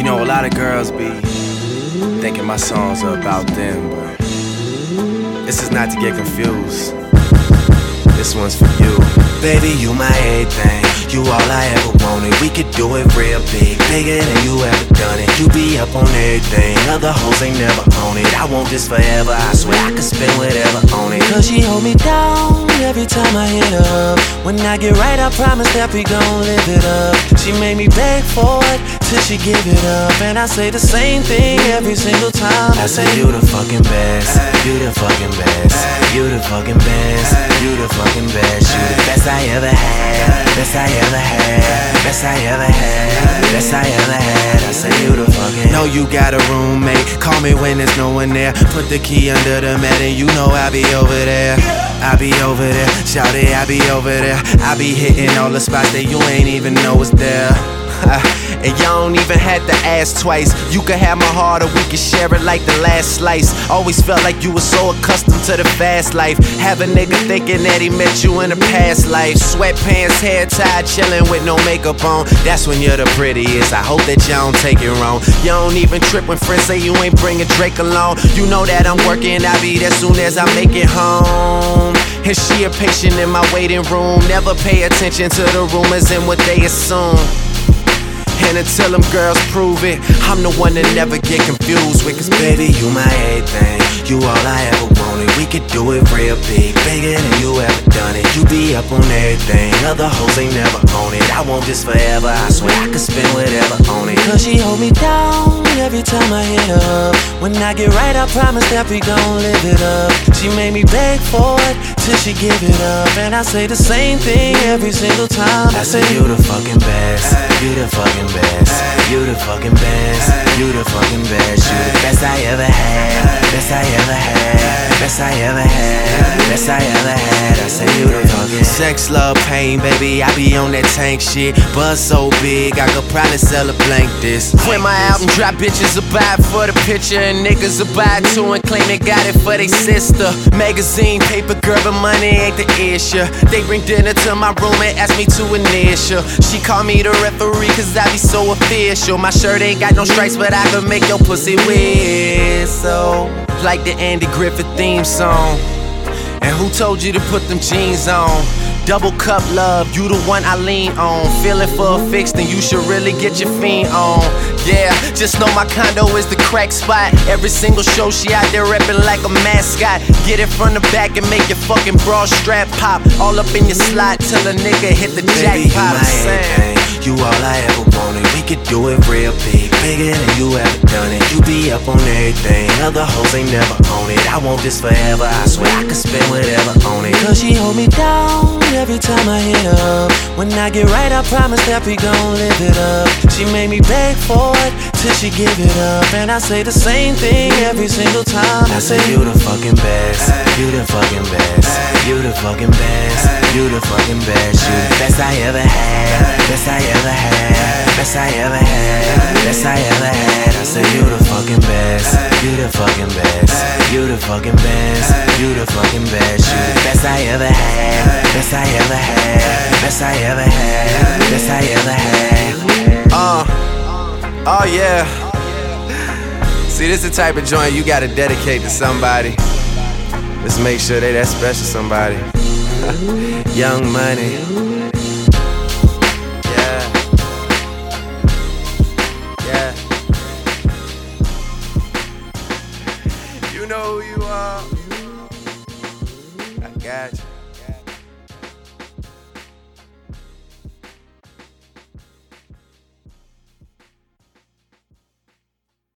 know, a lot of girls be thinking my songs are about them, but this is not to get confused. This one's for you. Baby, you my everything, you all I ever wanted. We could do it real big, bigger than you ever done it. You be up on everything, other hoes ain't never on it. I want this forever, I swear I could spend whatever on it. Cause she hold me down every time I hit her up. When I get right, I promise that we gon' live it up. She made me beg for it till she give it up, and I say the same thing every single time. I say you the fucking best, you the fucking best, you the fucking best, you the fucking best, you the best I ever had, best I ever had, best I ever had, best I ever had. I say you the fucking. Know you got a roommate, call me when there's no one there. Put the key under the mat and you know I'll be over there. I be over there, shout it, I be over there. I be hitting all the spots that you ain't even know was there. And y'all don't even have to ask twice. You can have my heart or we can share it like the last slice. Always felt like you were so accustomed to the fast life. Have a nigga thinking that he met you in a past life. Sweatpants, hair tied, chilling with no makeup on. That's when you're the prettiest. I hope that y'all don't take it wrong. You don't even trip when friends say you ain't bringing Drake along. You know that I'm working, I'll be there soon as I make it home. And she a patient in my waiting room. Never pay attention to the rumors and what they assume. And until them girls prove it, I'm the one that never get confused with. Cause baby, you my everything, you all I ever wanted. We could do it real big, bigger than you ever done it. You be up on everything, other hoes ain't never on it. I want this forever, I swear I could spend whatever on it. Cause she hold me down every time I hit her up. When I get right, I promise that we gon' live it up. She made me beg for it till she give it up, and I say the same thing every single time. I say you the fucking best, you the fucking best, you the fucking best, you the fucking best, you the best I ever had, best I ever had, best I ever had, best I ever had. I say you the fucking sex, love, pain, baby. I be on that tank shit. Buzz so big, I could probably sell a blank this. When my album drop, bitches will buy it for the picture, and niggas will buy it too and claim they got it for they sister. Magazine, paper, girl, but money ain't the issue. They bring dinner to my room and ask me to initial. She call me the referee cause I be so official. My shirt ain't got no stripes, but I can make your pussy whistle like the Andy Griffith theme song. And who told you to put them jeans on? Double cup love, you the one I lean on. Feeling for a fix, then you should really get your fiend on. Yeah, just know my condo is the crack spot. Every single show she out there reppin' like a mascot. Get it from the back and make your fucking bra strap pop. All up in your slot till a nigga hit the jackpot. You all I ever wanted. We could do it real big, bigger than you ever done it. You be up on everything, other hoes ain't never on it. I want this forever, I swear I could spend whatever on it. Cause she hold me down every time I hit her up. When I get right, I promise that we gon' live it up. She made me beg for it till she give it up, and I say the same thing every single time. I say you the fucking best, you the fucking best, you the fucking best, you the fucking best, you the best I ever had, best I ever had, best I ever had, best I ever had. I say you the fucking best, you the fucking best, you the fucking best, you the fucking best, you the best I ever had, best I ever had, best I ever had, best I ever had. Oh yeah. See, this is the type of joint you gotta dedicate to somebody. Let's make sure they that special somebody. Young Money. You know who you are. I got you.